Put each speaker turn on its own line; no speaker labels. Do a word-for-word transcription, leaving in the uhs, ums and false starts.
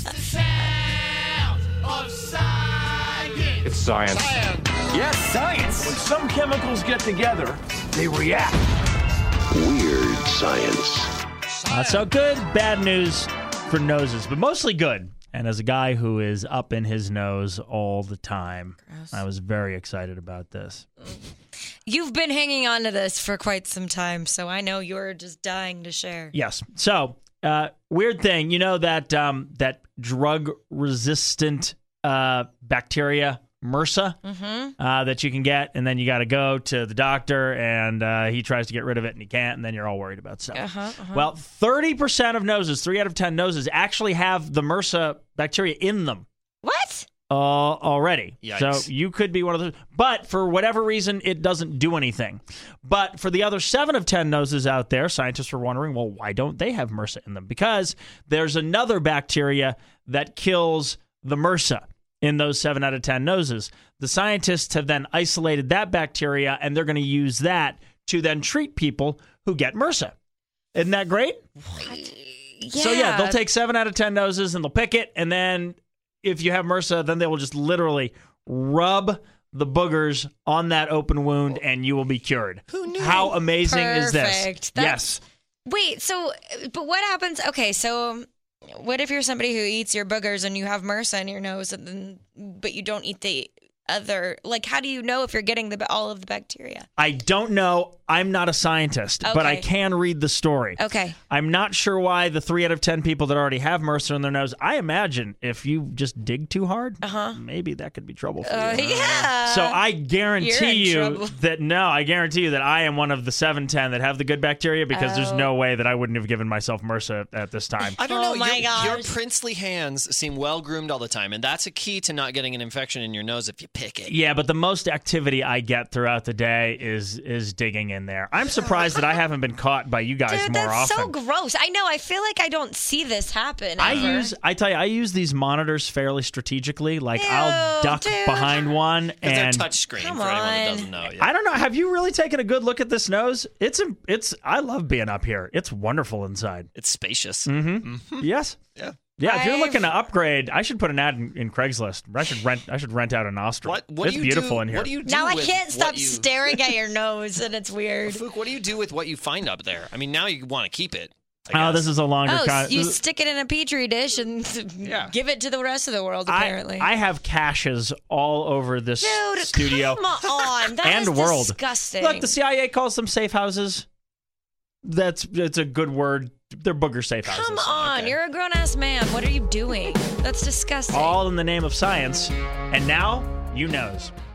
It's the sound of science.
It's science.
Science.
Yes, science.
When some chemicals get together, they react.
Weird science.
Uh, so good, bad news for noses, but mostly good. And as a guy who is up in his nose all the time, Gross. I was very excited about this.
You've been hanging on to this for quite some time, so I know you're just dying to share.
Yes. So, uh, weird thing, you know that um, that drug-resistant uh, bacteria, MRSA,
mm-hmm.
uh, that you can get, and then you got to go to the doctor, and uh, he tries to get rid of it, and he can't, and then you're all worried about stuff.
Uh-huh, uh-huh.
Well, thirty percent of noses, three out of ten noses, actually have the MRSA bacteria in them.
What?
Uh, already.
Yikes.
So you could be one of those. But for whatever reason, it doesn't do anything. But for the other seven of ten noses out there, scientists are wondering, well, why don't they have MRSA in them? Because there's another bacteria that kills the MRSA in those seven out of ten noses. The scientists have then isolated that bacteria, and they're going to use that to then treat people who get MRSA. Isn't that great?
What? Yeah.
So, yeah, they'll take seven out of ten noses, and they'll pick it, and then if you have MRSA, then they will just literally rub the boogers on that open wound, and you will be cured.
Who knew?
How amazing
Perfect.
is this?
That's,
yes.
Wait, so, but what happens? Okay, so what if you're somebody who eats your boogers and you have MRSA in your nose, and then, but you don't eat the other? Like, how do you know if you're getting the all of the bacteria?
I don't know. I'm not a scientist, but I
Okay.
can read the story.
Okay.
I'm not sure why the three out of ten people that already have MRSA in their nose, I imagine if you just dig too hard,
Uh-huh.
maybe that could be trouble for
Uh,
you.
yeah.
So I
You're
guarantee
in
you
trouble.
that, no, I guarantee you that I am one of the seven ten that have the good bacteria, because there's
Oh.
no way that I wouldn't have given myself MRSA at this time.
I don't
Oh
know.
my
your, your
gosh.
princely hands seem well groomed all the time, and that's a key to not getting an infection in your nose if you pick it.
Yeah, but the most activity I get throughout the day is is digging in there. I'm surprised that I haven't been caught by you guys
Dude,
more
that's
often.
so gross. I know. I feel like I don't see this happen.
I
ever.
use, I tell you, I use these monitors fairly strategically. Like,
Ew,
I'll duck
dude.
behind one,
Because they're
and
touch screen
Come
for anyone that
on.
doesn't know. Yeah.
I don't know. Have you really taken a good look at this nose? It's it's. I love being up here. It's wonderful inside.
It's spacious.
Mm-hmm. Yes.
Yeah.
Yeah. If you're
I've-
looking to upgrade, I should put an ad in, in Craigslist. I should rent. I should rent out a nostril.
What, what
it's
do you
beautiful
do,
in here.
What do you do
Now I
with
can't
what
stop
you,
staring at your nose, and it's weird.
Fook, what do you do with what you find up there? I mean, now you want to keep it. I
Oh,
guess.
this is a longer.
Oh,
con-
so you stick it in a petri dish and
Yeah.
give it to the rest of the world,
I-
apparently.
I, have caches all over this
Dude,
studio
come on. That
and
is
world.
disgusting.
Look, the C I A calls them safe houses. That's it's a good word. They're booger safe houses.
Come on.
Okay.
You're a grown-ass man. What are you doing? That's disgusting.
All in the name of science. And now, you knows.